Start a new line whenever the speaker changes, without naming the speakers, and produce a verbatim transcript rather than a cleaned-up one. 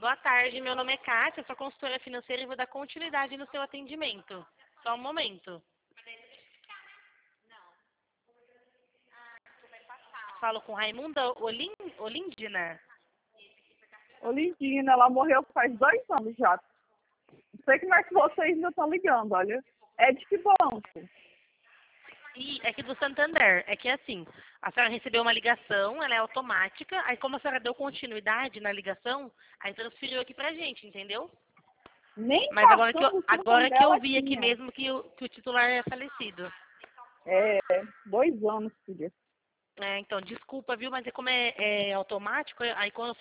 Boa tarde, meu nome é Kátia, sou consultora financeira e vou dar continuidade no seu atendimento. Só um momento. Falo com Raimunda Olin, Olindina.
Olindina, ela morreu faz dois anos já. Não sei como é que vocês ainda estão ligando, olha. É de que banco?
E é aqui do Santander. É que é assim, a senhora recebeu uma ligação, ela é automática, aí como a senhora deu continuidade na ligação, aí transferiu aqui pra gente, entendeu?
Nem
Mas agora que eu,
passando o
agora
turno
que eu
dela
vi aqui
tinha.
mesmo que o, que o titular é falecido.
É, dois anos, filha.
É, então, desculpa, viu? Mas é como é, é automático, aí quando